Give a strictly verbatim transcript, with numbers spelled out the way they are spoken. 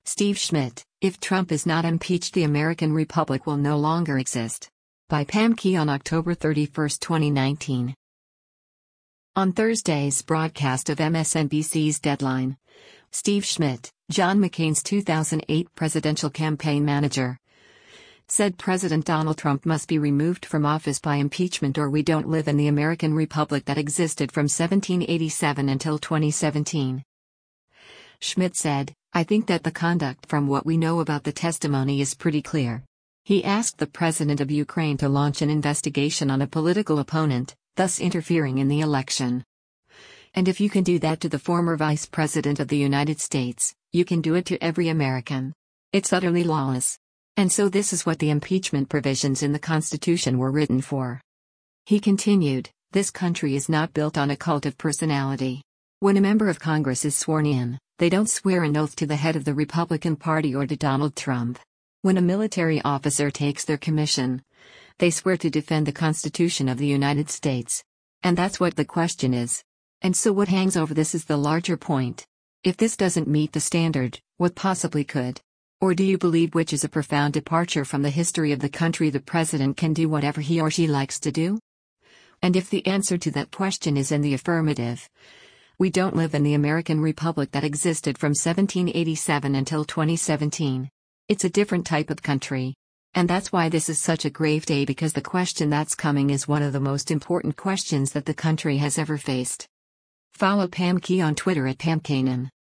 Steve Schmidt, If Trump is not impeached, the American Republic will no longer exist. By Pam Key on October thirty-first, twenty nineteen. On Thursday's broadcast of M S N B C's Deadline, Steve Schmidt, John McCain's two thousand eight presidential campaign manager, said President Donald Trump must be removed from office by impeachment or we don't live in the American Republic that existed from seventeen eighty-seven until twenty seventeen. Schmidt said, "I think that the conduct from what we know about the testimony is pretty clear." He asked the president of Ukraine to launch an investigation on a political opponent, thus interfering in the election. "And if you can do that to the former vice president of the United States, you can do it to every American. It's utterly lawless. And so this is what the impeachment provisions in the Constitution were written for." He continued, "This country is not built on a cult of personality. When a member of Congress is sworn in, they don't swear an oath to the head of the Republican Party or to Donald Trump. When a military officer takes their commission, they swear to defend the Constitution of the United States. And that's what the question is. And so what hangs over this is the larger point. If this doesn't meet the standard, what possibly could? Or do you believe, which is a profound departure from the history of the country, the president can do whatever he or she likes to do? And if the answer to that question is in the affirmative, we don't live in the American Republic that existed from seventeen eighty-seven until twenty seventeen. It's a different type of country. And that's why this is such a grave day, because the question that's coming is one of the most important questions that the country has ever faced." Follow Pam Key on Twitter at Pam Kanan.